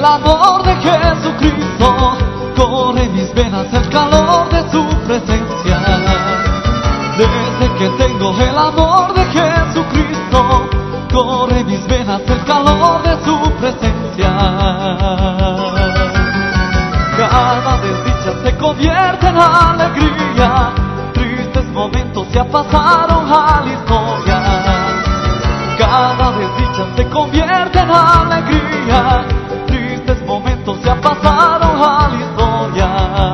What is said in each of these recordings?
amor de Jesucristo, corre en mis venas el calor de su presencia. Desde que tengo el amor de Jesucristo, corre en mis venas el calor de su presencia. Cada desdicha se convierte en alegría, tristes momentos ya pasaron a la historia. Cada desdicha se convierte en alegría, tristes momentos ya pasaron a la historia.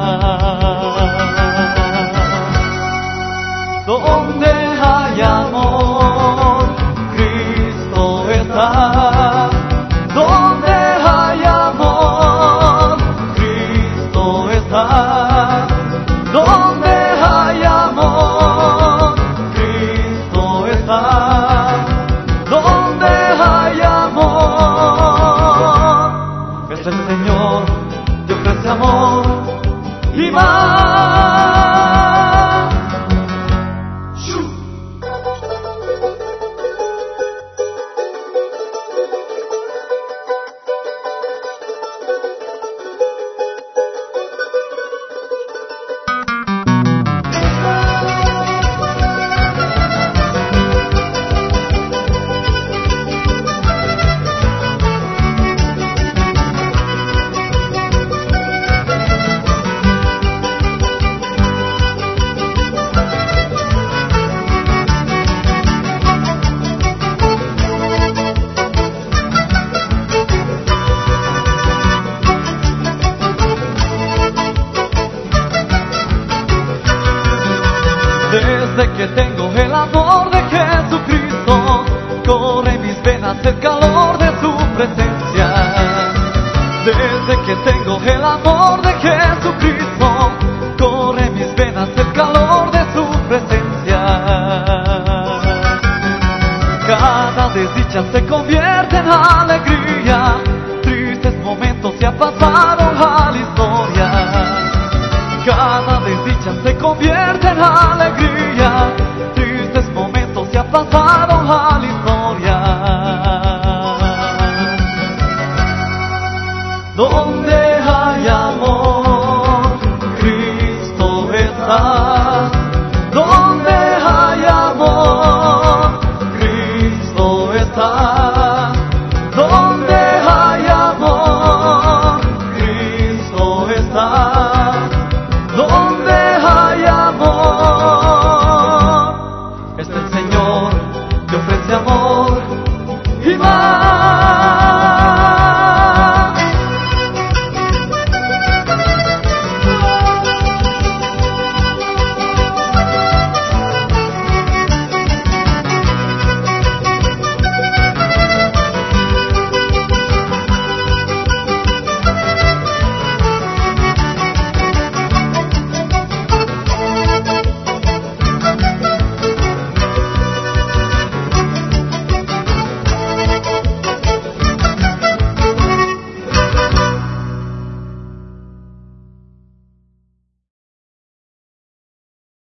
Donde hay amor, Cristo está. Donde hay amor, Cristo está. Donde hay amor, Cristo está. Donde hay amor, es el Señor que ofrece amor y más. Desde que tengo el amor de Jesucristo, corre en mis venas el calor de su presencia. Desde que tengo el amor de Jesucristo, corre en mis venas el calor de su presencia. Cada desdicha se convierte en alegría, tristes momentos ya pasaron